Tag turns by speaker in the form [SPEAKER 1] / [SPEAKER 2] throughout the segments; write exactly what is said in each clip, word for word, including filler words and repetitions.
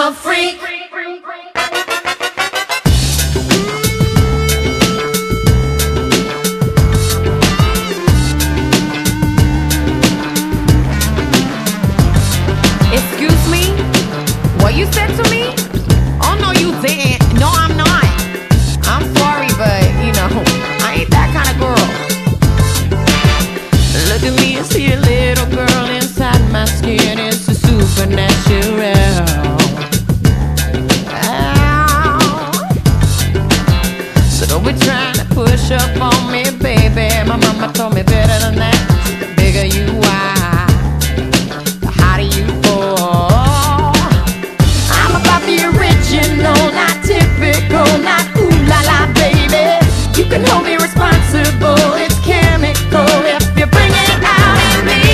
[SPEAKER 1] a freak.
[SPEAKER 2] Excuse me? What you said to me? Oh no, you didn't. No, I'm not. I'm sorry, but you know, I ain't that kind of girl. Look at me and see a little girl inside my skin. It's a supernatural. Ow. So don't be trying to push up on me, baby. My mama told me better than that. The bigger you are, the hotter you fall. I'm about the original, not typical, not ooh la la, baby. You can hold me responsible. It's chemical if you bring it out in me.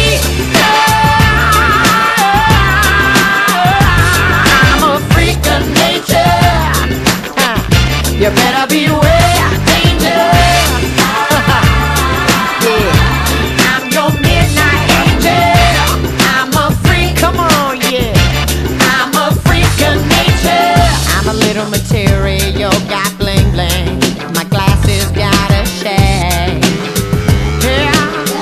[SPEAKER 2] I'm a freak of nature. You better beware danger. Yeah, I'm your midnight angel. I'm a freak, come on, yeah. I'm a freak of nature. I'm a little material, got bling bling. My glasses got a shade. Yeah.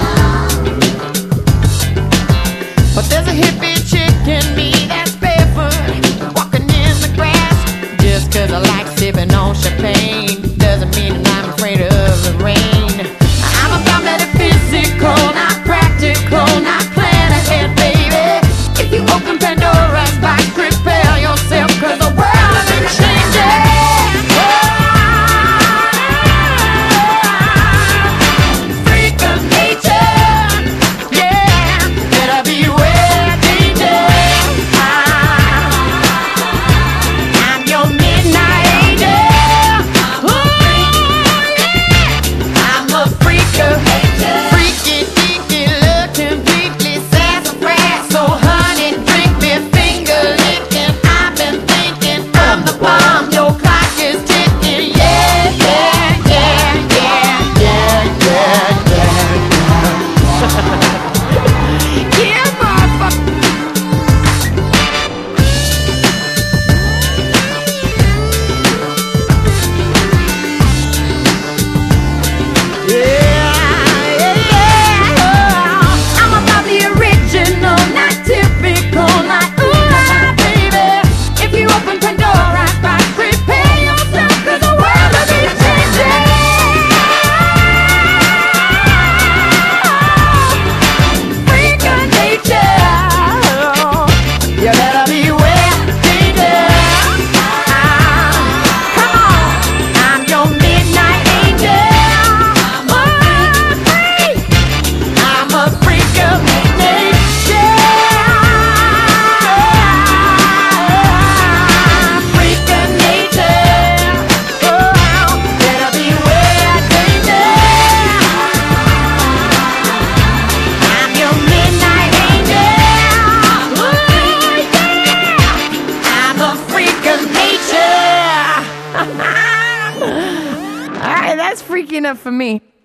[SPEAKER 2] But there's a hippie chick in me that's barefoot, walking in the grass. Just cause I like sipping on champagne doesn't mean that I'm afraid of the rain. I'm about metaphysical, not practical, not plan ahead, baby. If you open Pandora's box, prepare yourself, cause the world is changing. Freak of nature, yeah, better beware danger. I'm your midnight angel. Ooh, yeah. I'm a freak of nature. Freaky, deaky, look completely sassafras. So honey, drink me, finger licking. I've been thinking from the palm, your clock is ticking. Yeah, yeah, yeah, yeah, yeah, yeah, yeah. Yeah, motherfucker. Yeah, yeah, yeah. I'm about the original, not typical, not ooh la la, baby. If you open Pandora's box, prepare yourself, cause the world will be changing. Freak of nature, you better beware danger. Come on, I'm your midnight angel. I'm a freak. I'm a freak of nature. Freak of nature. Oh, better beware danger. I'm your midnight angel. Ooh, yeah. I'm a freak of nature. All right, that's freaking up for me.